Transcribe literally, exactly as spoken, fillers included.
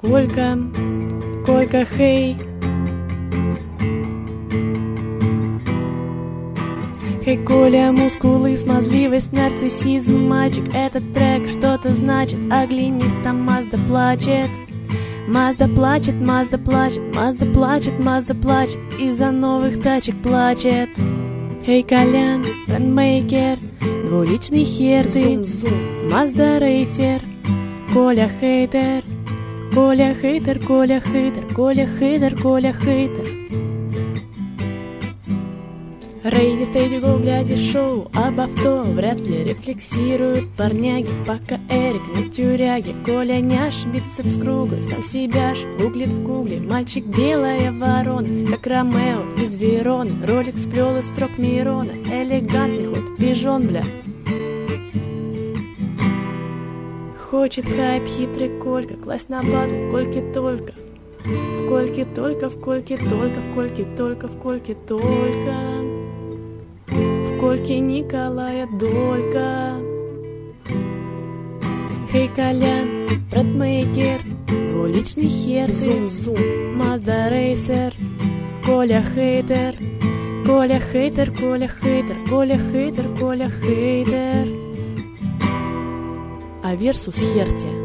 Колька, Колька, хей. Хей, Коля, мускулы, смазливость, нарциссизм. Мальчик, этот трек что-то значит. Оглянись, там Мазда плачет. Мазда плачет, Мазда плачет, Мазда плачет, Мазда плачет. Из-за новых тачек плачет. Хей, Колян, брендмейкер, двуличный хер ты. Мазда рейсер. Коля хейтер, Коля хейтер, Коля хейтер, Коля хейтер, Коля хейтер. Рейни стейдиго, глядя шоу об авто, вряд ли рефлексируют парняги, пока Эрик на тюряге. Коля не ошибится с круга, сам себя ж гуглит в гугле. Мальчик белая ворона, как Ромео из Вероны. Ролик сплел из строк Мирона, элегантный хоть пижон, бля. Хочет хайп хитрый Колька, класть на батл, Кольки только. В Кольке только, в Кольке только, в Кольке только, в Кольке только. В Кольке Николая Долька. Хей, Колян, братмейкер, двуличный хер ты. Зум-зум, Мазда рейсер. Коля хейтер, Коля хейтер, Коля хейтер, Коля хейтер, Коля хейтер. А версус херти.